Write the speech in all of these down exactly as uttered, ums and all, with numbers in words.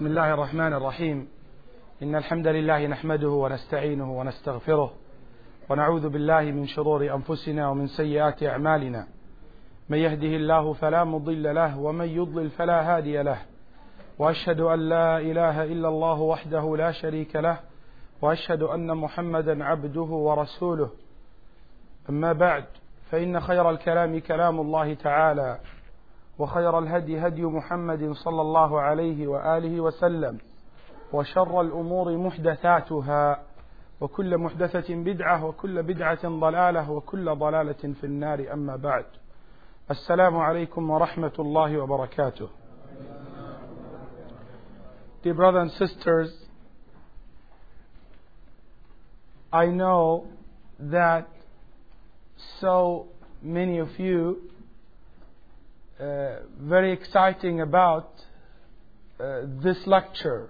بسم الله الرحمن الرحيم. إن الحمد لله نحمده ونستعينه ونستغفره ونعوذ بالله من شرور أنفسنا ومن سيئات أعمالنا. من يهده الله فلا مضل له ومن يضلل فلا هادي له، وأشهد أن لا إله إلا الله وحده لا شريك له، وأشهد أن محمدا عبده ورسوله. أما بعد، فإن خير الكلام كلام الله تعالى، وخير الهدي هدي محمد صلى الله عليه وآله وسلم، وشر الأمور محدثاتها، وكل محدثة بدعة، وكل بدعة ضلالة، وكل ضلالة في النار. أما بعد، السلام عليكم ورحمة الله وبركاته. Dear brothers and sisters, I know that so many of you uh, very exciting about uh, this lecture,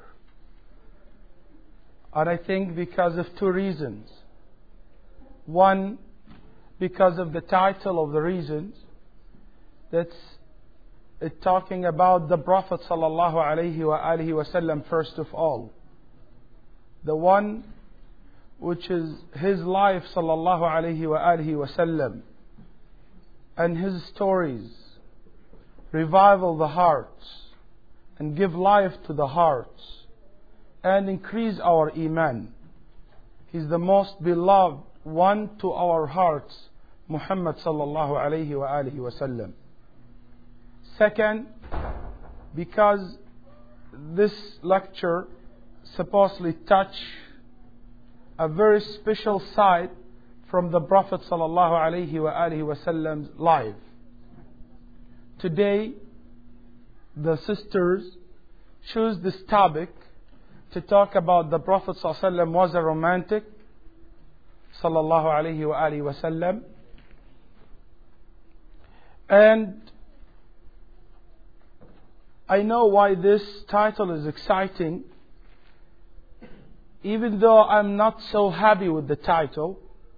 and I think because of two reasons. One, because of the title of the reasons, that's it talking about the Prophet sallallahu alaihi wa alihi wasallam first of all, the one which is his life sallallahu alaihi wa alihi wasallam, and his stories revival the hearts and give life to the hearts and increase our iman. He's the most beloved one to our hearts, Muhammad sallallahu alaihi wa alihi wasallam. Second, because this lecture supposedly touch a very special side from the Prophet sallallahu alaihi wa alihi wasallam's life. Today, the sisters choose this topic to talk about the Prophet sallallahu alaihi wasallam was a romantic, sallallahu alaihi wa alihi wasallam, and I know why this title is exciting, even though I'm not so happy with the title,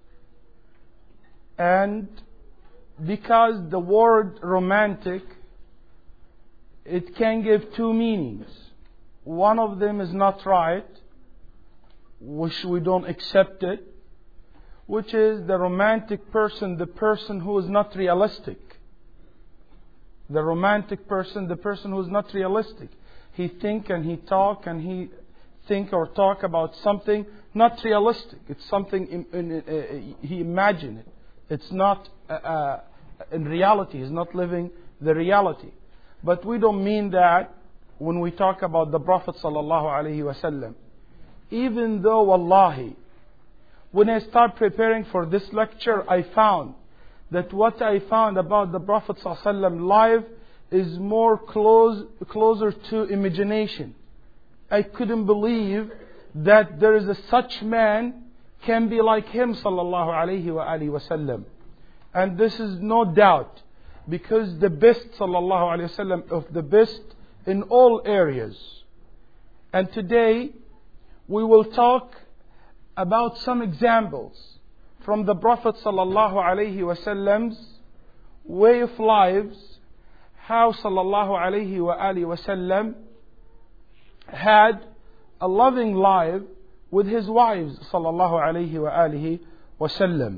and because the word romantic, it can give two meanings. One of them is not right, which we don't accept it, which is the romantic person, the person who is not realistic. The romantic person, the person who is not realistic. He think and he talk and he think or talk about something not realistic. It's something in, in, uh, he imagine it. It's not uh, uh, in reality. He's not living the reality. But we don't mean that when we talk about the Prophet sallallahu alaihi wasallam. Even though, wallahi, when I start preparing for this lecture, I found that what I found about the Prophet sallallahu alaihi wasallam life is more close, closer to imagination. I couldn't believe that there is a such man can be like him sallallahu alaihi wa alihi wasallam. And this is no doubt because the best sallallahu alaihi wasallam of the best in all areas. And today we will talk about some examples from the Prophet sallallahu alaihi wasallam's way of lives, how sallallahu alaihi wa alihi wasallam had a loving life with his wives sallallahu alaihi wa alihi wasallam.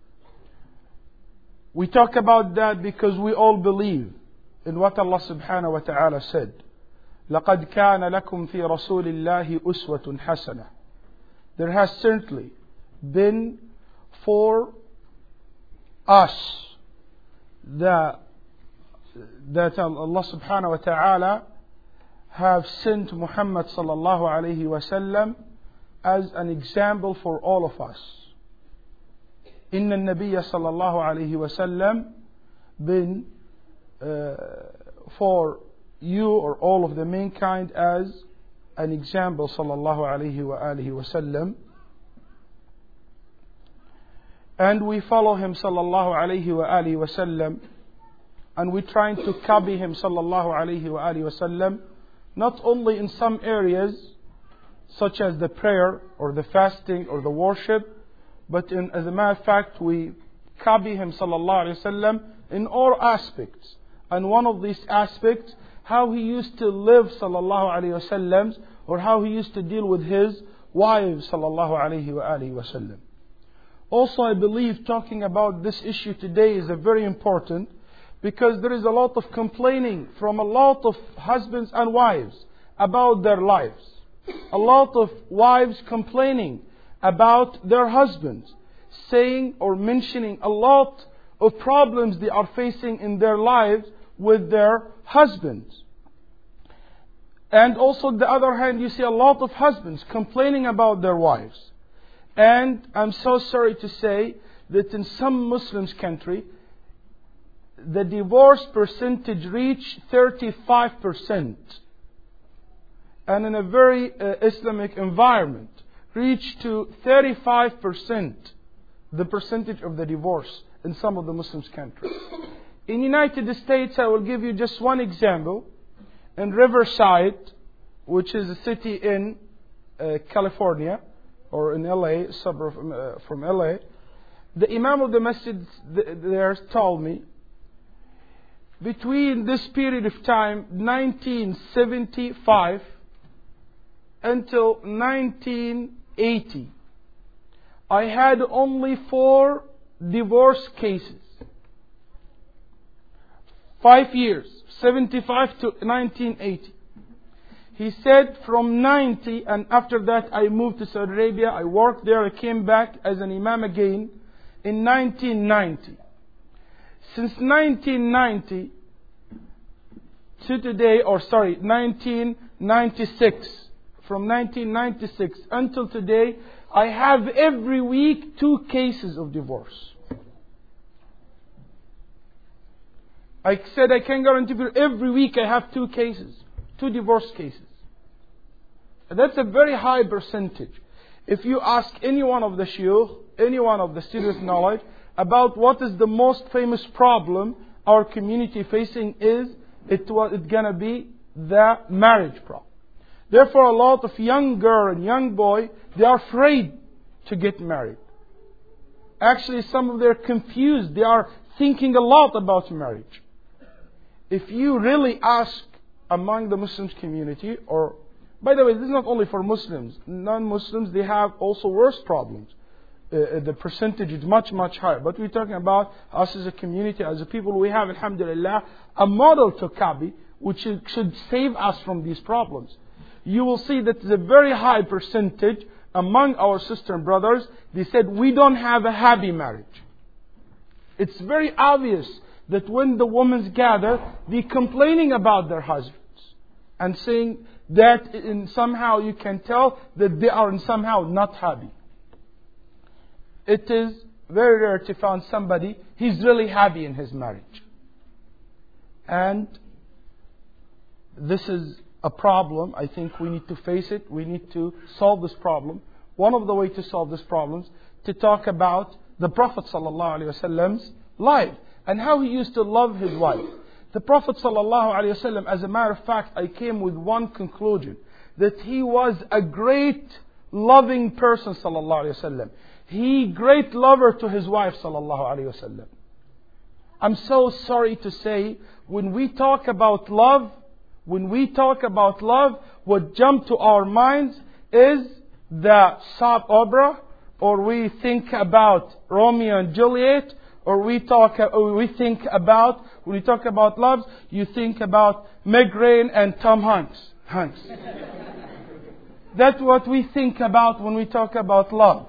We talk about that because we all believe in what Allah subhanahu wa ta'ala said. لَقَدْ كَانَ لَكُمْ فِي رَسُولِ اللَّهِ أُسْوَةٌ حَسَنَةٌ. There has certainly been for us the, that Allah subhanahu wa ta'ala have sent Muhammad sallallahu alayhi wa sallam as an example for all of us. Inna al-Nabiyya sallallahu alayhi wa sallam been uh, for you or all of the mankind as an example sallallahu alayhi wa alihi wa sallam. And we follow him sallallahu alayhi wa alihi wa sallam, and we're trying to copy him sallallahu alayhi wa alihi wa sallam, not only in some areas such as the prayer or the fasting or the worship, but in, as a matter of fact we copy him sallallahu alayhi wa sallam in all aspects. And one of these aspects how he used to live sallallahu alayhi wasallam, or how he used to deal with his wives sallallahu alayhi wa alihi wasallam. Also, I believe talking about this issue today is a very important, because there is a lot of complaining from a lot of husbands and wives about their lives. A lot of wives complaining about their husbands, saying or mentioning a lot of problems they are facing in their lives with their husbands. And also on the other hand, you see a lot of husbands complaining about their wives. And I'm so sorry to say that in some Muslims country, the divorce percentage reached thirty-five percent. And in a very uh, Islamic environment, reached to thirty-five percent the percentage of the divorce in some of the Muslims countries. In the United States, I will give you just one example. In Riverside, which is a city in uh, California, or in L A, a suburb from, uh, from L A, the Imam of the Masjid there told me, between this period of time, nineteen seventy-five until nineteen eighty, I had only four divorce cases. Five years, seventy-five to nineteen eighty. He said from ninety, and after that I moved to Saudi Arabia, I worked there, I came back as an Imam again in nineteen ninety. Since nineteen ninety to today, or sorry, nineteen ninety-six, from nineteen ninety-six until today, I have every week two cases of divorce. I said I can guarantee you every week I have two cases, two divorce cases. And that's a very high percentage. If you ask any one of the shuyukh, any one of the students of knowledge, about what is the most famous problem our community facing is, it was it's gonna be the marriage problem. Therefore, a lot of young girl and young boy, they are afraid to get married. Actually, some of them are confused. They are thinking a lot about marriage. If you really ask among the Muslims community, or by the way, this is not only for Muslims, non-Muslims, they have also worse problems. Uh, the percentage is much, much higher. But we're talking about us as a community, as a people, we have, alhamdulillah, a model to copy, which should save us from these problems. You will see that there's a very high percentage among our sisters and brothers. They said, we don't have a happy marriage. It's very obvious that when the women gather, they're complaining about their husbands and saying that in somehow you can tell that they are somehow not happy. It is very rare to find somebody, he's really happy in his marriage. And this is a problem. I think we need to face it. We need to solve this problem. One of the ways to solve this problem is to talk about the Prophet ﷺ's life and how he used to love his wife. The Prophet ﷺ, as a matter of fact, I came with one conclusion, that he was a great loving person ﷺ. He great lover to his wife ﷺ. I'm so sorry to say, when we talk about love, when we talk about love, what jump to our minds is the soap opera, or we think about Romeo and Juliet, or we talk, or we think about, when we talk about love, you think about Meg Ryan and Tom Hanks. Hanks. That's what we think about when we talk about love.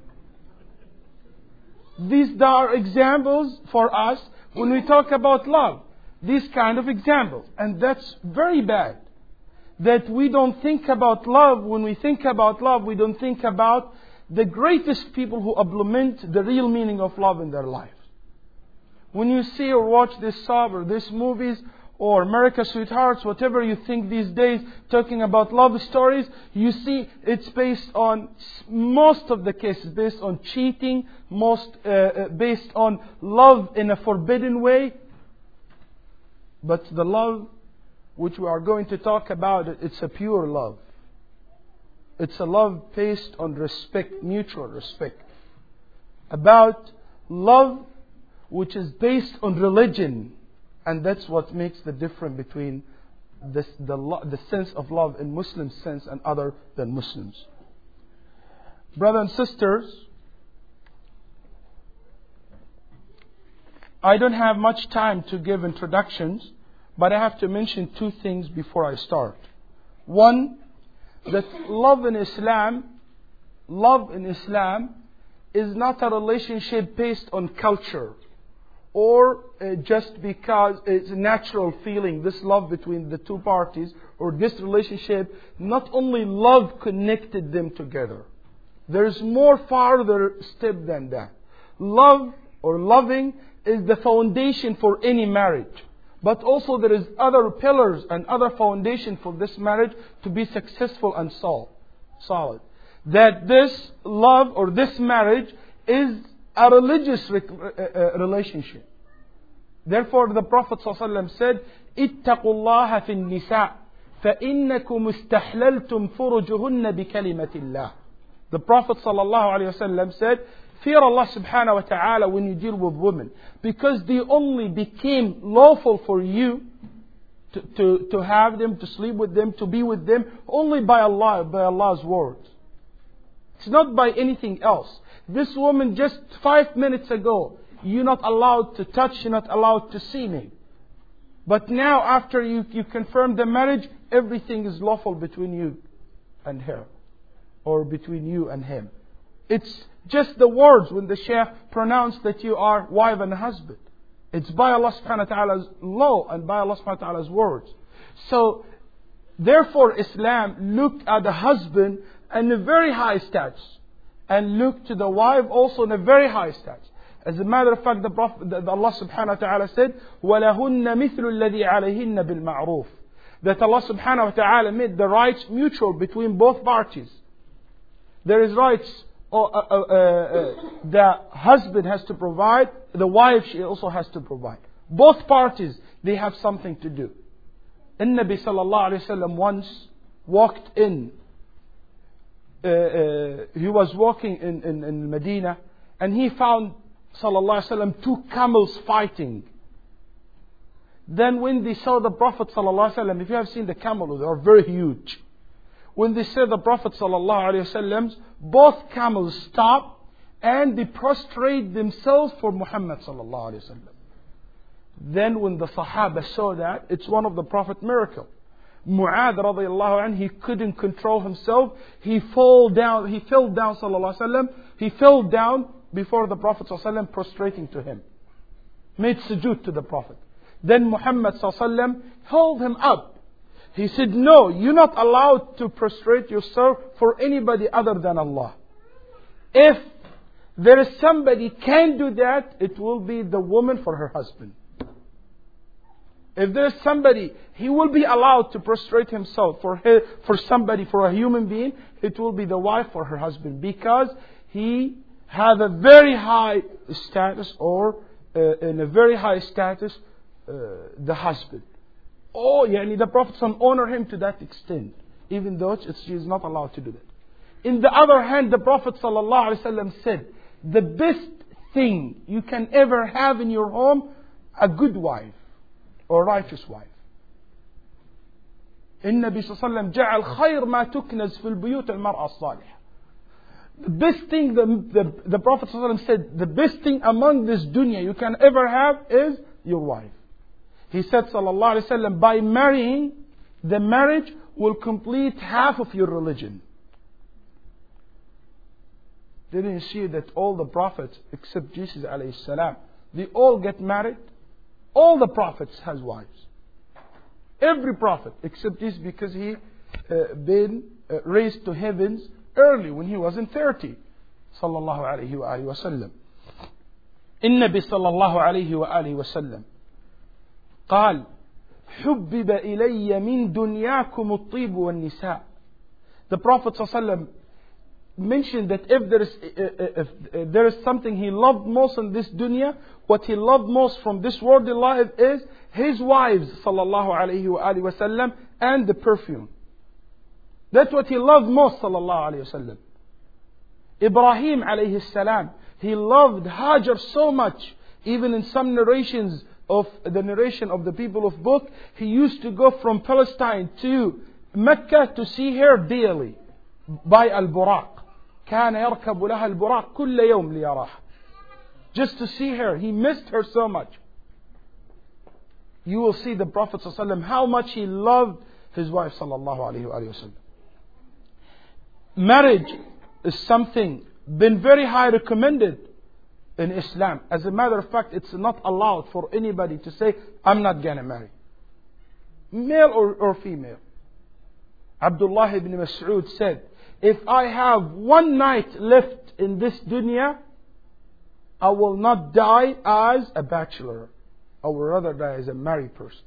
These are examples for us when we talk about love. These kind of examples. And that's very bad. That we don't think about love. When we think about love, we don't think about the greatest people who implement the real meaning of love in their life. When you see or watch this soap or these movies or America's Sweethearts, whatever you think these days, talking about love stories, you see it's based on, most of the cases, based on cheating, most uh, based on love in a forbidden way. But the love which we are going to talk about, it's a pure love. It's a love based on respect, mutual respect. About love which is based on religion. And that's what makes the difference between this, the, the sense of love in Muslim sense and other than Muslims. Brothers and sisters, I don't have much time to give introductions, but I have to mention two things before I start. One, that love in Islam, love in Islam is not a relationship based on culture or uh, just because it's a natural feeling, this love between the two parties or this relationship. Not only love connected them together. There's more farther step than that. Love or loving is the foundation for any marriage. But also there is other pillars and other foundation for this marriage to be successful and solid. That this love or this marriage is a religious relationship. Therefore the Prophet ﷺ said, اتقوا الله في النساء فإنكم استحللتم فرجهن بكلمة الله. The Prophet ﷺ said, fear Allah subhanahu wa ta'ala when you deal with women, because they only became lawful for you to, to, to have them, to sleep with them, to be with them, only by Allah, by Allah's words. It's not by anything else. This woman just five minutes ago, you're not allowed to touch, you're not allowed to see me. But now after you, you confirm the marriage, everything is lawful between you and her, or between you and him. It's just the words when the Shaykh pronounced that you are wife and husband. It's by Allah subhanahu wa ta'ala's law and by Allah subhanahu wa ta'ala's words. So, therefore Islam looked at the husband in a very high status and looked to the wife also in a very high status. As a matter of fact, the Prophet, the, the Allah subhanahu wa ta'ala said, وَلَهُنَّ مِثْلُ الَّذِي عَلَيْهِنَّ بِالْمَعْرُوفِ. That Allah subhanahu wa ta'ala made the rights mutual between both parties. There is rights. Or, uh, uh, uh, the husband has to provide, the wife she also has to provide. Both parties, they have something to do. And Nabi sallallahu alayhi wa sallam once walked in, uh, uh, he was walking in, in, in Medina, and he found sallallahu alayhi wa sallam two camels fighting. Then when they saw the Prophet sallallahu alayhi wa sallam, if you have seen the camels, they are very huge. When they saw the Prophet sallallahu alaihi wasallam, both camels stopped and they prostrate themselves for Muhammad sallallahu alaihi wasallam. Then when the Sahaba saw that, it's one of the Prophet miracle. Mu'adh radiyallahu anhu, he couldn't control himself. He fell down. He fell down sallallahu alaihi wasallam. He fell down before the Prophet sallallahu alaihi wasallam, prostrating to him. Made sujood to the Prophet. Then Muhammad sallallahu alaihi wasallam held him up. He said, no, you're not allowed to prostrate yourself for anybody other than Allah. If there is somebody can do that, it will be the woman for her husband. If there is somebody, he will be allowed to prostrate himself for her, for somebody, for a human being, it will be the wife for her husband. Because he has a very high status, or uh, in a very high status, uh, the husband. Oh, yani the Prophet honored him to that extent, even though she is not allowed to do that. In the other hand, the Prophet ﷺ said, the best thing you can ever have in your home, a good wife or righteous wife. النبي صلى الله عليه وسلم جعل خير ما تكنز في البيوت المرأة الصالحة. The best thing, the, the, the Prophet ﷺ said, the best thing among this dunya you can ever have is your wife. He said, sallallahu alaihi wasallam, by marrying, the marriage will complete half of your religion. Didn't you see that all the prophets, except Jesus alayhi salam, they all get married? All the prophets has wives. Every prophet, except Jesus, because he uh, been uh, raised to heavens early when he was in thirty. Sallallahu alayhi wa alihi wa sallam. النبي صلى الله عليه وآله وسلم قال حبب إلي من دنياكم الطيب والنساء. The Prophet صلى الله عليه وسلم mentioned that if there is if, if there is something he loved most in this dunya, what he loved most from this worldly life is his wives sallallahu alayhi wa alihi wasallam and the perfume. That's what he loved most sallallahu alayhi wasallam. Ibrahim alayhi salam, he loved Hajar so much. Even in some narrations, of the narration of the people of book, he used to go from Palestine to Mecca to see her daily by Al-Buraq. كان يركب لها البراق كل يوم ليراها. Just to see her. He missed her so much. You will see the Prophet ﷺ, how much he loved his wife sallallahu alayhi wa sallam. Marriage is something been very high recommended in Islam. As a matter of fact, it's not allowed for anybody to say, I'm not going to marry. Male or, or female. Abdullah ibn Mas'ud said, if I have one night left in this dunya, I will not die as a bachelor. I would rather die as a married person.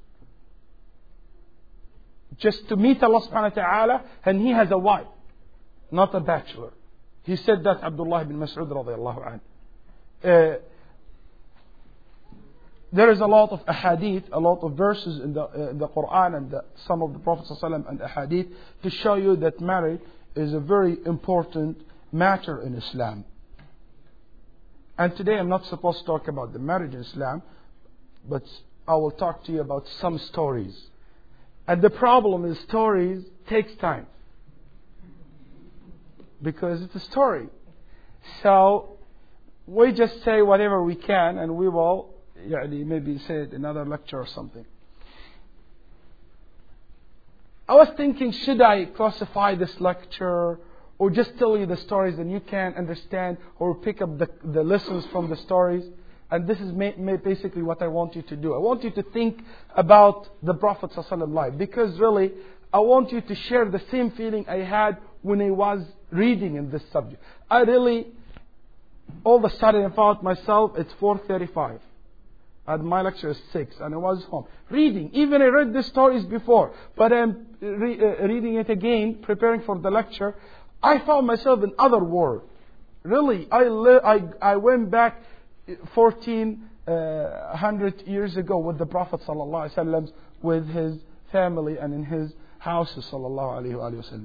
Just to meet Allah subhanahu wa ta'ala, and he has a wife, not a bachelor. He said that, Abdullah ibn Mas'ud radiallahu anhu. Uh, there is a lot of ahadith, a lot of verses in the, uh, the Quran and the, some of the Prophet ﷺ and ahadith to show you that marriage is a very important matter in Islam. And today I'm not supposed to talk about the marriage in Islam, but I will talk to you about some stories. And the problem is stories takes time. Because it's a story. So we just say whatever we can, and we will يعني, maybe say it in another lecture or something. I was thinking, should I classify this lecture or just tell you the stories and you can understand or pick up the, the lessons from the stories? And this is may, may basically what I want you to do. I want you to think about the Prophet ﷺ life, because really I want you to share the same feeling I had when I was reading in this subject. I really, all of a sudden I found myself, it's four thirty-five. And my lecture is six, and I was home. Reading. Even I read the stories before, but I'm re- uh, reading it again, preparing for the lecture. I found myself in other world. Really, I, li- I, I went back fourteen hundred years ago with the Prophet sallallahu alaihi wasallam, with his family and in his houses sallallahu alaihi wasallam.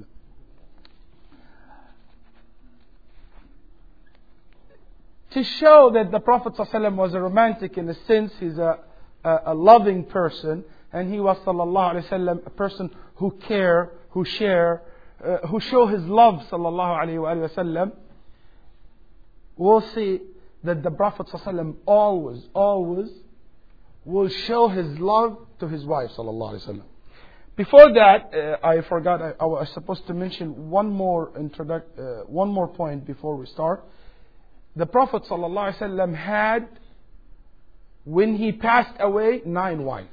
To show that the Prophet ﷺ was a romantic in a sense, he's a, a, a loving person, and he was sallallahu alaihi wasallam a person who care, who share, uh, who show his love sallallahu alaihi wasallam. We'll see that the Prophet ﷺ always, always will show his love to his wife sallallahu alaihi wasallam. Before that, uh, I forgot. I, I was supposed to mention one more introduc- uh, one more point before we start. The Prophet ﷺ had, when he passed away, nine wives.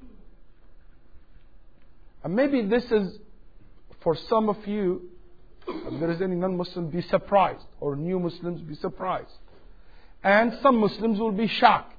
And maybe this is, for some of you, if there is any non-Muslim, be surprised. Or new Muslims, be surprised. And some Muslims will be shocked.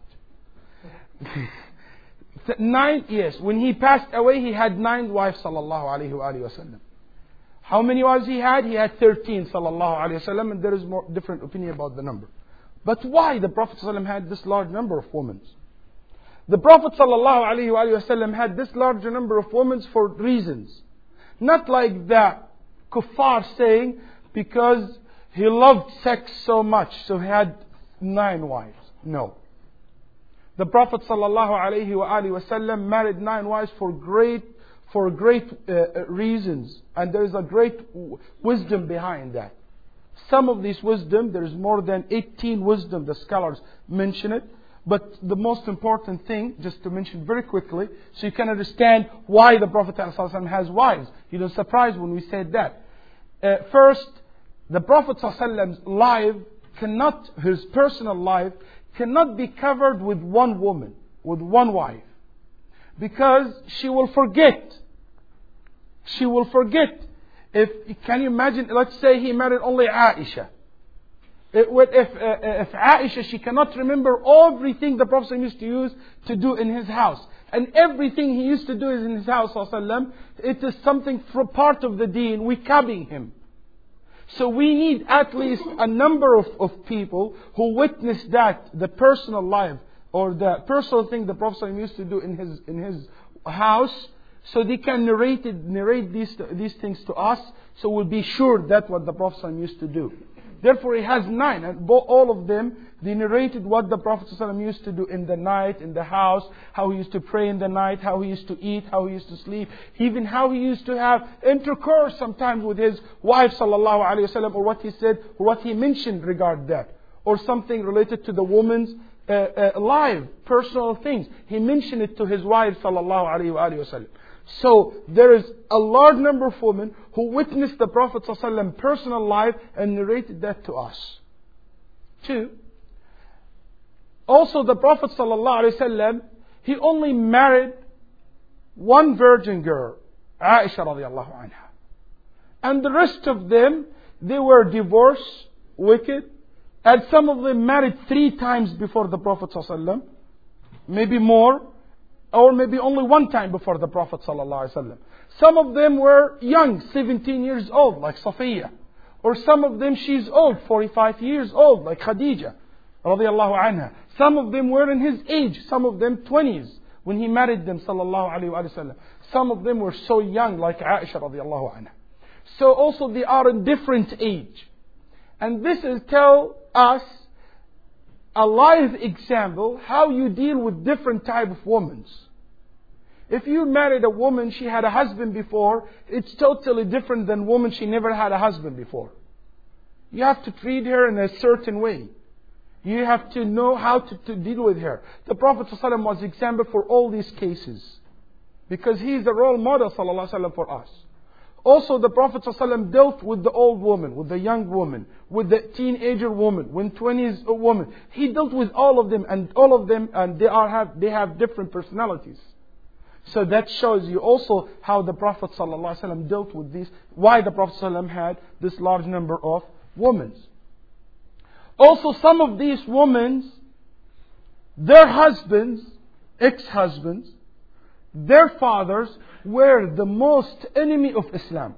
Nine, yes, when he passed away, he had nine wives, sallallahu alayhi wa alayhi wa sallam. How many wives he had? He had thirteen, sallallahu alayhi wa sallam, and there is more different opinion about the number. But why the Prophet ﷺ had this large number of women? The Prophet sallallahu alayhi wa sallam had this large number of women for reasons. Not like the kuffar saying, because he loved sex so much, so he had nine wives. No. The Prophet sallallahu alayhi wa sallam married nine wives for great for great uh, reasons, and there is a great w- wisdom behind that. Some of this wisdom, there is more than eighteen wisdom, the scholars mention it. But the most important thing, just to mention very quickly, so you can understand why the Prophet ﷺ has wives. You're not surprised when we said that. Uh, first, the Prophet ﷺ's life cannot, his personal life, cannot be covered with one woman, with one wife. Because she will forget. She will forget. If can you imagine? Let's say he married only Aisha. If if, uh, if Aisha, she cannot remember everything the Prophet used to use to do in his house, and everything he used to do is in his house. It is something for part of the Deen. We copying him. So we need at least a number of, of people who witness that, the personal life or the personal thing the Prophet used to do in his in his house, so they can narrate it, narrate these these things to us, so we'll be sure that's what the Prophet used to do. Therefore, he has nine. And all of them, they narrated what the Prophet ﷺ used to do in the night, in the house, how he used to pray in the night, how he used to eat, how he used to sleep, even how he used to have intercourse sometimes with his wife, sallallahu alaihi wasallam, or what he said, or what he mentioned regarding that, or something related to the woman's uh, uh, life, personal things. He mentioned it to his wife, sallallahu alaihi wasallam. So there is a large number of women who witnessed the Prophet ﷺ personal life and narrated that to us. Two, also the Prophet ﷺ, he only married one virgin girl, Aisha radiallahu anha. And the rest of them, they were divorced, wicked, and some of them married three times before the Prophet ﷺ, maybe more. Or maybe only one time before the Prophet ﷺ. Some of them were young, seventeen years old, like Safiya. Or some of them she's old, forty-five years old, like Khadija, radiallahu anha. Some of them were in his age, some of them twenties, when he married them, sallallahu alayhi wa sallam. Some of them were so young, like Aisha, radiallahu anha. So also they are in different age. And this is tell us a live example how you deal with different type of women. If you married a woman, she had a husband before, it's totally different than woman she never had a husband before. You have to treat her in a certain way. You have to know how to, to deal with her. The Prophet ﷺ was example for all these cases, because he is a role model ﷺ for us. Also, the Prophet ﷺ dealt with the old woman, with the young woman, with the teenager woman, with twenties woman. He dealt with all of them, and all of them, and they are have they have different personalities. So that shows you also how the Prophet ﷺ dealt with this. Why the Prophet ﷺ had this large number of women. Also, some of these women, their husbands, ex-husbands, their fathers were the most enemy of Islam.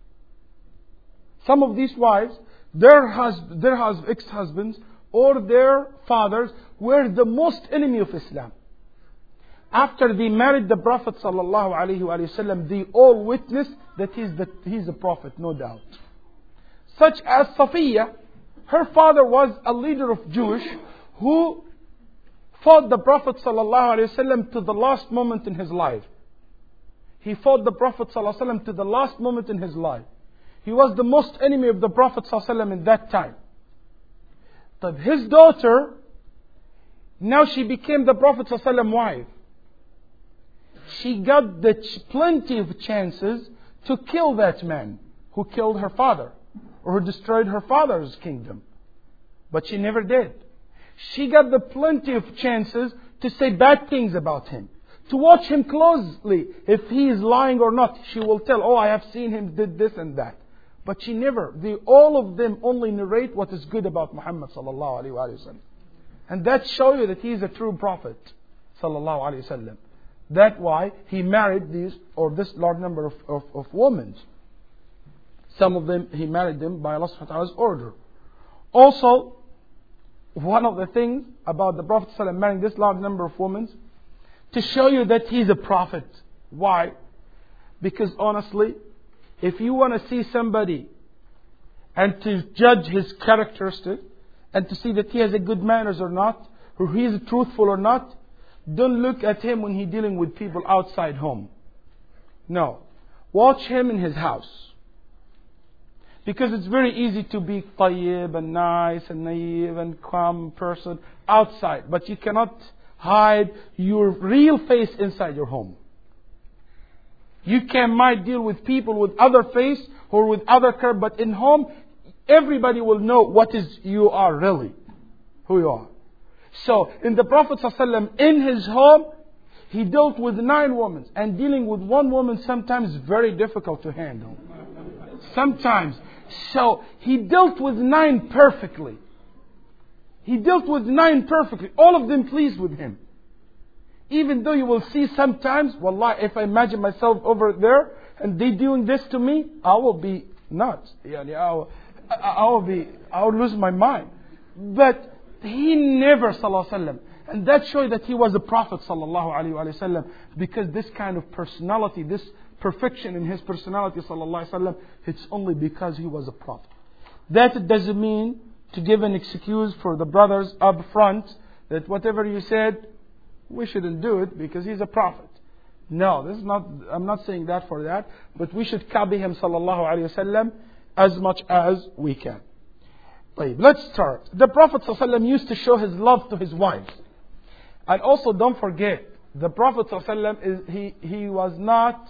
Some of these wives, their husband, their hus- ex-husbands or their fathers were the most enemy of Islam. After they married the Prophet sallallahu alaihi wasallam, they all witnessed that he's the he's a prophet, no doubt. Such as Safiya, her father was a leader of Jewish who fought the Prophet sallallahu alaihi wasallam to the last moment in his life. He fought the Prophet sallallahu alaihi wasallam to the last moment in his life. He was the most enemy of the Prophet sallallahu alaihi wasallam in that time. But his daughter, now she became the Prophet sallallahu alaihi wasallam wife. She got the ch- plenty of chances to kill that man who killed her father or who destroyed her father's kingdom. But she never did. She got the plenty of chances to say bad things about him, to watch him closely. If he is lying or not, she will tell, oh, I have seen him did this and that. But she never. They, all of them only narrate what is good about Muhammad sallallahu alaihi wasallam. And that shows you that he is a true prophet sallallahu alaihi wasallam. That's why he married these, or this large number of, of, of women. Some of them, he married them by Allah subhanahu wa ta'ala's order. Also, one of the things about the Prophet ﷺ marrying this large number of women, to show you that he's a prophet. Why? Because honestly, if you want to see somebody and to judge his characteristic and to see that he has a good manners or not, or he is truthful or not, don't look at him when he's dealing with people outside home. No. Watch him in his house. Because it's very easy to be tayyib and nice and naive and calm person outside. But you cannot hide your real face inside your home. You can might deal with people with other face or with other character, but in home, everybody will know what is you are really, who you are. So, in the Prophet ﷺ, in his home, he dealt with nine women. And dealing with one woman sometimes is very difficult to handle. Sometimes. So, he dealt with nine perfectly. He dealt with nine perfectly. All of them pleased with him. Even though you will see sometimes, wallah, if I imagine myself over there, and they doing this to me, I will be nuts. I will, I will be, I will lose my mind. But he never, sallallahu alaihi wasallam, and that shows that he was a prophet, sallallahu alaihi wasallam, because this kind of personality, this perfection in his personality, sallallahu alaihi wasallam, it's only because he was a prophet. That doesn't mean to give an excuse for the brothers up front that whatever you said, we shouldn't do it because he's a prophet. No, this is not, I'm not saying that for that, but we should copy him sallallahu alayhi wasallam as much as we can. Let's start. The Prophet sallallahu alayhi wasallam used to show his love to his wives. And also don't forget, the Prophet sallallahu alayhi wasallam, is, he, he was not,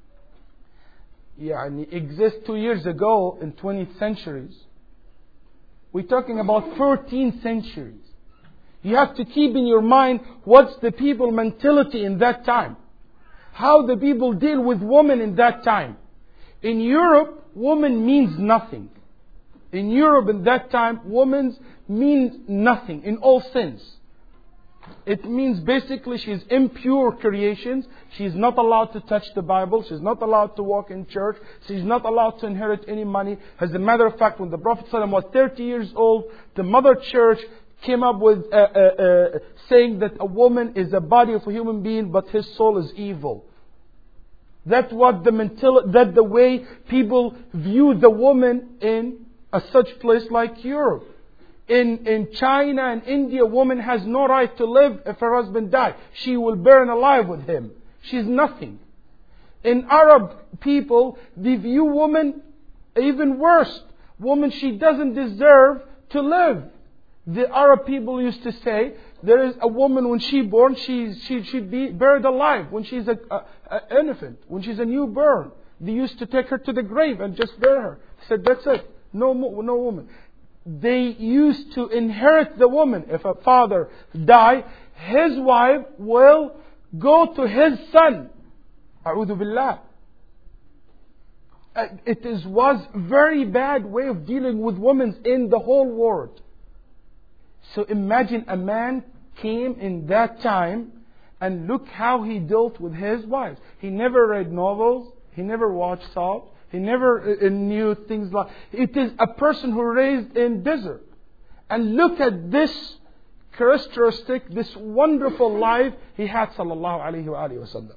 يعني, exist two years ago in twentieth centuries. We're talking about fourteen centuries. You have to keep in your mind what's the people mentality in that time. How the people deal with women in that time. In Europe, woman means nothing. In Europe in that time, woman means nothing in all sense. It means basically she's impure creations. She's not allowed to touch the Bible. She's not allowed to walk in church. She's not allowed to inherit any money. As a matter of fact, when the Prophet ﷺ was thirty years old, the Mother Church came up with uh, uh, uh, saying that a woman is a body of a human being, but his soul is evil. That's what the mentality, that the way people view the woman in a such place like Europe. In in China and India, a woman has no right to live if her husband dies. She will burn alive with him. She's nothing. In Arab people, they view woman even worse. Woman, she doesn't deserve to live. The Arab people used to say, there is a woman when she born, she she should be buried alive. When she's a, a, a infant, when she's a newborn, they used to take her to the grave and just bury her. They said, that's it. No, no woman. They used to inherit the woman. If a father die, his wife will go to his son. A'udhu billah. It is, was very bad way of dealing with women in the whole world. So imagine a man came in that time and look how he dealt with his wives. He never read novels. He never watched soap. He never knew things like... It is a person who raised in desert. And look at this characteristic, this wonderful life he had, sallallahu alayhi wa alayhi wa sallam.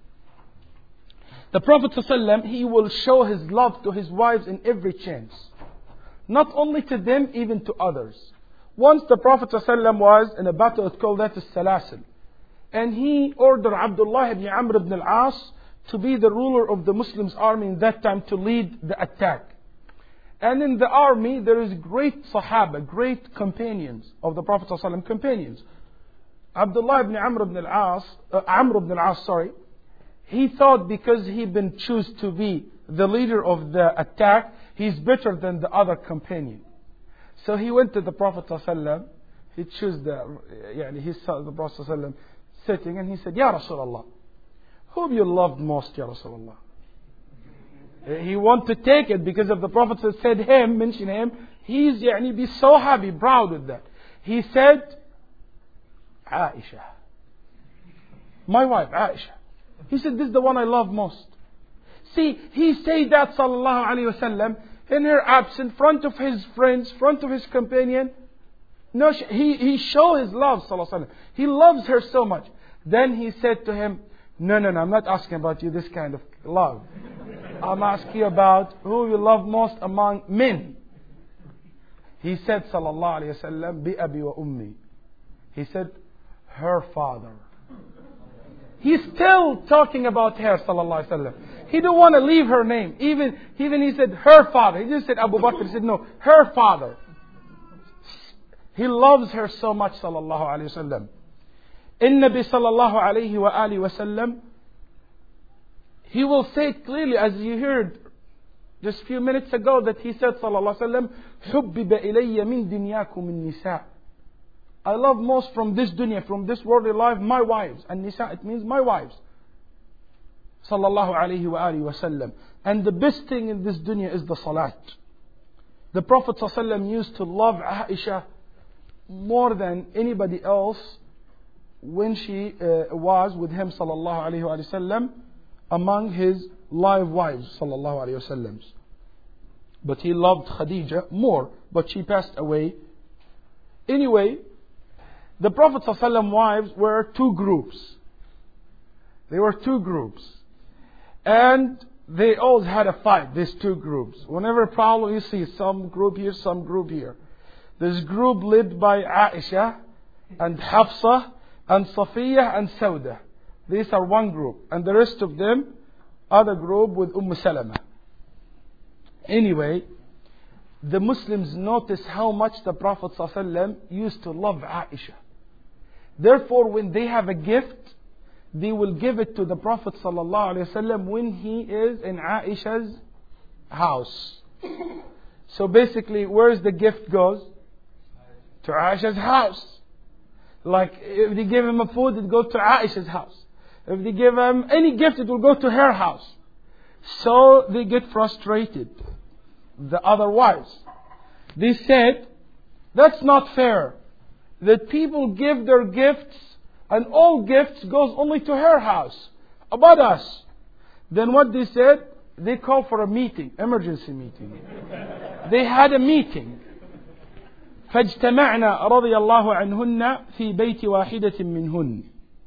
The Prophet sallallahu, he will show his love to his wives in every chance. Not only to them, even to others. Once the Prophet sallallahu was in a battle, it's called that As-Salasil. And he ordered Abdullah ibn Amr ibn al-As to be the ruler of the Muslims army in that time to lead the attack. And in the army there is great Sahaba, great companions of the Prophet ﷺ, companions. Abdullah ibn Amr ibn al-As, uh, Amr ibn al-As, sorry, he thought because he'd been chosen to be the leader of the attack, he's better than the other companion. So he went to the Prophet ﷺ, he chose the, يعني, he saw the Prophet ﷺ sitting and he said, Ya Rasulullah, whom you loved most, Ya Rasulullah? He wanted to take it because if the Prophet said him, mention him, he's يعني, be so happy, proud with that. He said, Aisha. My wife, Aisha. He said, this is the one I love most. See, he said that, sallallahu alayhi wa sallam, in her absence, front of his friends, front of his companion. No, he, he showed his love, sallallahu alayhi wa sallam. He loves her so much. Then he said to him, no, no, no, I'm not asking about you this kind of love. I'm asking you about who you love most among men. He said, sallallahu alayhi wa sallam, bi abi wa ummi. He said, her father. He's still talking about her, sallallahu alayhi wa sallam. He didn't want to leave her name. Even, even he said, her father. He just said Abu Bakr. He said, no, her father. He loves her so much, sallallahu alayhi wa sallam. In Nabi sallallahu alayhi wa alihi wa sallam, he will say it clearly, as you heard just a few minutes ago, that he said, sallallahu alayhi wa sallam, حُبِّبَ إِلَيَّ مِن دُنْيَاكُمْ النِّسَاء. I love most from this dunya, from this worldly life, my wives. And nisa, it means my wives. Sallallahu alayhi wa alihi wa sallam. And the best thing in this dunya is the salat. The Prophet sallallahu alayhi wa sallam used to love Aisha more than anybody else when she uh, was with him, sallallahu alayhi wa sallam, among his live wives, sallallahu alayhi wa sallam. But he loved Khadija more, but she passed away. Anyway, the Prophet sallallahu alayhi wa sallam wives were two groups. They were two groups. And they always had a fight, these two groups. Whenever problem you see some group here, some group here. This group led by Aisha and Hafsa and Safiya and Sauda. These are one group. And the rest of them, other group with Umm Salama. Anyway, the Muslims notice how much the Prophet ﷺ used to love Aisha. Therefore, when they have a gift, they will give it to the Prophet ﷺ when he is in Aisha's house. So basically, where is the gift goes? To Aisha's house. Like if they give him a food, it goes to Aisha's house. If they give him any gift, it will go to her house. So they get frustrated. The other wives. They said, that's not fair. That people give their gifts and all gifts goes only to her house. About us. Then what they said? They called for a meeting. Emergency meeting. They had a meeting. فاجتمعنا رضي الله عنهن في بيت واحدة منهن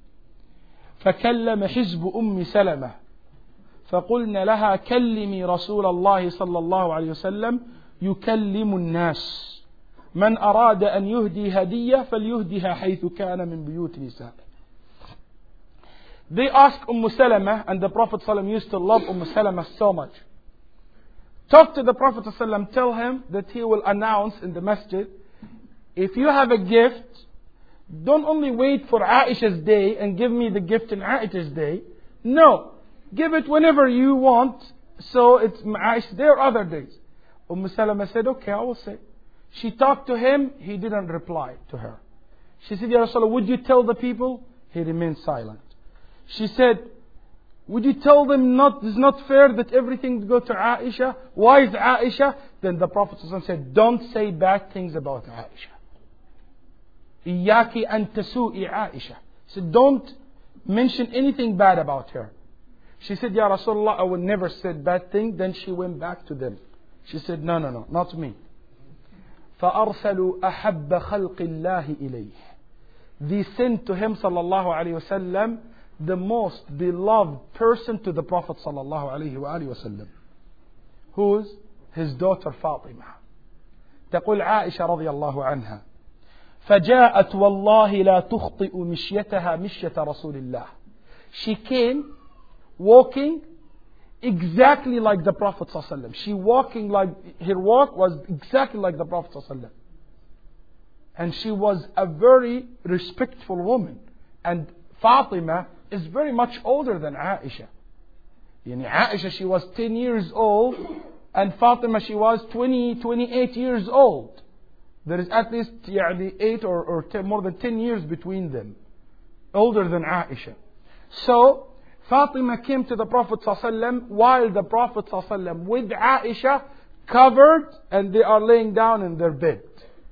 فكلم حزب أم سلمة فقلنا لها كلمي رسول الله صلى الله عليه وسلم يكلم الناس من أراد أن يهدي هدية فليهديها حيث كان من بيوت نساء. They asked Umm Salama, and the Prophet ﷺ used to love Umm Salama so much. Talk to the Prophet ﷺ, tell him that he will announce in the masjid, if you have a gift, don't only wait for Aisha's day and give me the gift in Aisha's day. No, give it whenever you want. So it's Aisha's day or other days. Umm Salama said, okay, I will say. She talked to him, he didn't reply to her. She said, Ya Rasulullah, would you tell the people? He remained silent. She said, would you tell them not, it's not fair that everything go to Aisha? Why is Aisha? Then the Prophet said, don't say bad things about Aisha. Iyaki an tasu'i Aisha. He said, don't mention anything bad about her. She said, Ya Rasulullah, I will never say bad thing. Then she went back to them. She said, no, no, no, not me. فَأَرْسَلُوا أَحَبَّ خَلْقِ اللَّهِ إِلَيْهِ. They sent to him sallallahu alayhi wa sallam the most beloved person to the Prophet sallallahu alayhi wa sallam. Who's? His daughter Fatima. تقول عائشة رضي الله عنها فجاءت والله لا تخطئ مشيتها مشية رسول الله. She came walking exactly like the Prophet sallallahu alayhi wa sallam. She walking like, her walk was exactly like the Prophet sallallahu alayhi wa sallam. And she was a very respectful woman. And Fatima is very much older than Aisha. Yani Aisha, she was ten years old. And Fatima, she was twenty, twenty-eight years old. There is at least yani, eight or, or ten, more than ten years between them. Older than Aisha. So, Fatima came to the Prophet ﷺ while the Prophet ﷺ with Aisha covered and they are laying down in their bed.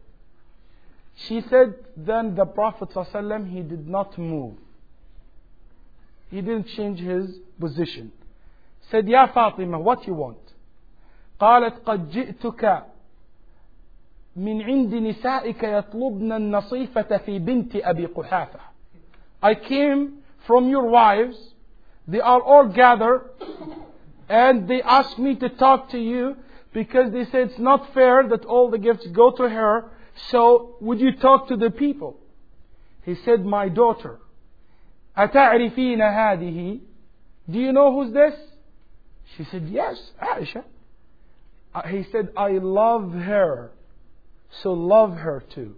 She said, then the Prophet ﷺ, he did not move. He didn't change his position. Said, Ya Fatima, what you want? قالت قد جئتك من عند نسائك يطلبن النصيفة في بنت أبي قحافة. I came from your wives. They are all gathered and they asked me to talk to you because they said it's not fair that all the gifts go to her. So would you talk to the people? He said, my daughter, أتعرفين هذه? Do you know who's this? She said, yes, Aisha. Uh, he said, I love her. So love her too.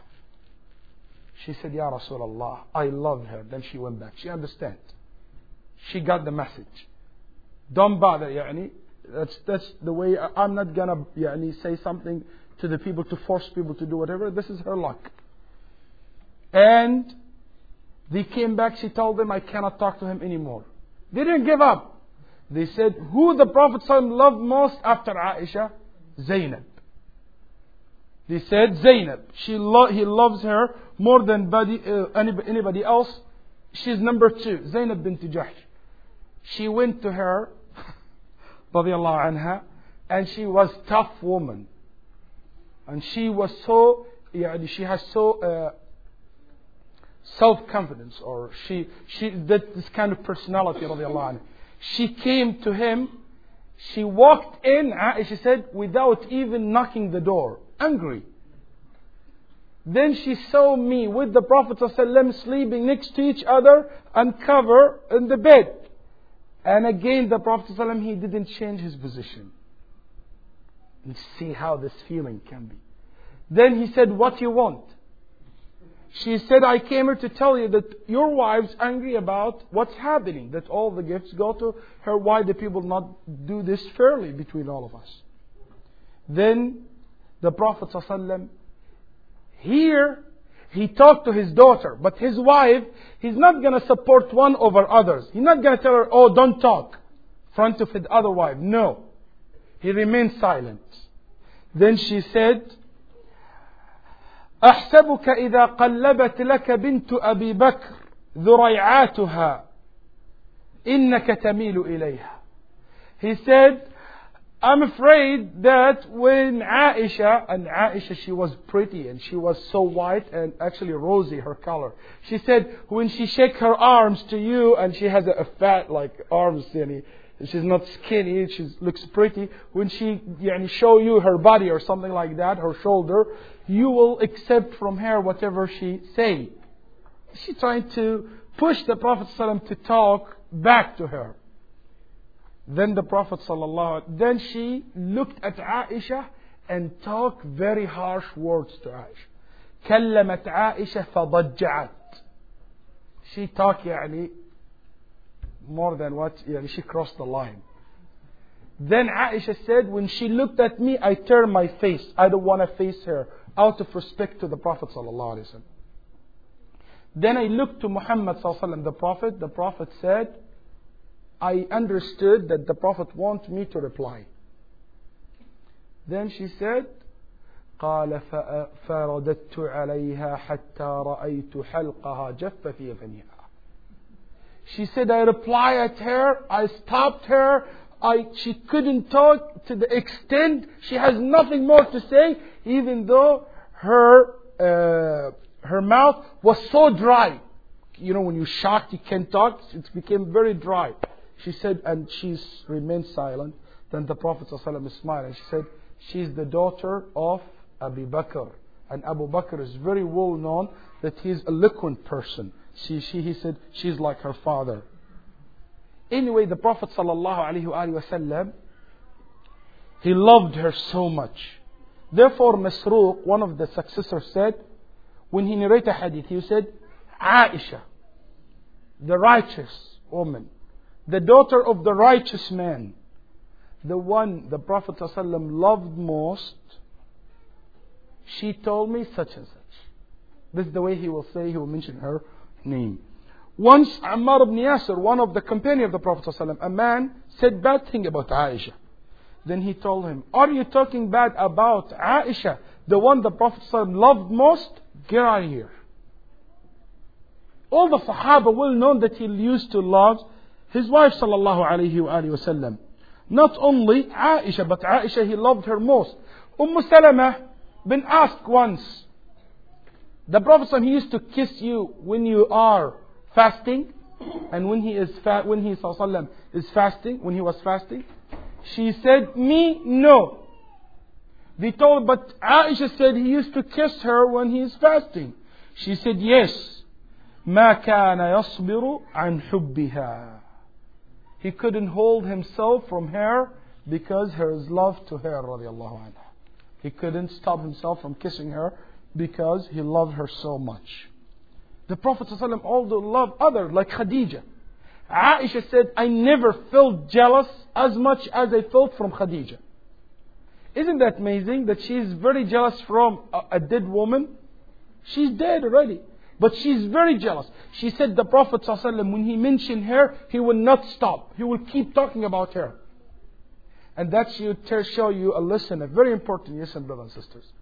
She said, Ya Rasulullah, I love her. Then she went back. She understands. She got the message. Don't bother, يعني. That's, that's the way. I'm not going to يعني, say something to the people to force people to do whatever. This is her luck. And they came back. She told them, I cannot talk to him anymore. They didn't give up. They said, who the Prophet ﷺ loved most after Aisha? Zainab. They said, Zainab. She lo- he loves her more than body, uh, anybody, anybody else. She's number two. Zainab bint Jahsh. She went to her, radiallahu anha, and she was a tough woman. And she was so, yeah, she has so uh, self-confidence, or she, she that this kind of personality, radiallahu anha. She came to him She walked in, Aisha said, without even knocking the door. Angry. Then she saw me with the Prophet ﷺ sleeping next to each other and cover in the bed. And again the Prophet ﷺ, he didn't change his position. You see how this feeling can be. Then he said, what do you want? She said, I came here to tell you that your wife's angry about what's happening. That all the gifts go to her. Why do people not do this fairly between all of us? Then the Prophet ﷺ, here he talked to his daughter. But his wife, he's not going to support one over others. He's not going to tell her, oh, don't talk in front of his other wife. No. He remained silent. Then she said, أحسبك إذا قلبت لك بنت أبي بكر ذريعاتها إنك تميل إليها. He said, I'm afraid that when Aisha, and Aisha she was pretty and she was so white and actually rosy her color. She said when she shake her arms to you and she has a, a fat like arms, yani, she's not skinny, she looks pretty. When she yani, show you her body or something like that, her shoulder, you will accept from her whatever she say. She's trying to push the Prophet ﷺ to talk back to her. Then the Prophet ﷺ, then she looked at Aisha and talked very harsh words to Aisha. كلمت عائشة فضجعت. She talked يعني more than what, يعني she crossed the line. Then Aisha said, when she looked at me, I turned my face. I don't want to face her out of respect to the Prophet ﷺ. Then I looked to Muhammad ﷺ, the Prophet. The Prophet said, I understood that the Prophet wanted me to reply. Then she said, قال فرددت عليها حتى رأيت حلقها جف في فمها. She said, I replied at her, I stopped her, I, she couldn't talk to the extent she has nothing more to say, even though her uh, her mouth was so dry. You know, when you're shocked, you can't talk, it became very dry. She said, and she remained silent. Then the Prophet ﷺ smiled and she said, she's the daughter of Abu Bakr. And Abu Bakr is very well known that he's a eloquent person. She, she, he said, she's like her father. Anyway, the Prophet ﷺ, he loved her so much. Therefore, Masruq, one of the successors, said, when he narrated a hadith, he said, Aisha, the righteous woman, the daughter of the righteous man, the one the Prophet ﷺ loved most, she told me such and such. This is the way he will say, he will mention her name. Once Ammar ibn Yasir, one of the companions of the Prophet ﷺ, a man said bad thing about Aisha. Then he told him, are you talking bad about Aisha, the one the Prophet ﷺ loved most? Get out of here. All the Sahaba will know that he used to love his wife sallallahu alayhi wa sallam. Not only Aisha, but Aisha he loved her most. Umm Salama been asked once, the Prophet he used to kiss you when you are fasting, and when he is fa- when he sallallahu is fasting, when he was fasting. She said, me, no. They told, but Aisha said he used to kiss her when he is fasting. She said, yes. ما كان يصبر عن حبها. He couldn't hold himself from her because her love to her radiallahu anha. He couldn't stop himself from kissing her because he loved her so much. The Prophet ﷺ also loved others like Khadija. Aisha said, I never felt jealous as much as I felt from Khadija. Isn't that amazing that she is very jealous from a, a dead woman? She's dead already. But she's very jealous. She said the Prophet ﷺ, when he mentioned her, he will not stop. He will keep talking about her. And that should show you a lesson, a very important lesson, brothers and sisters.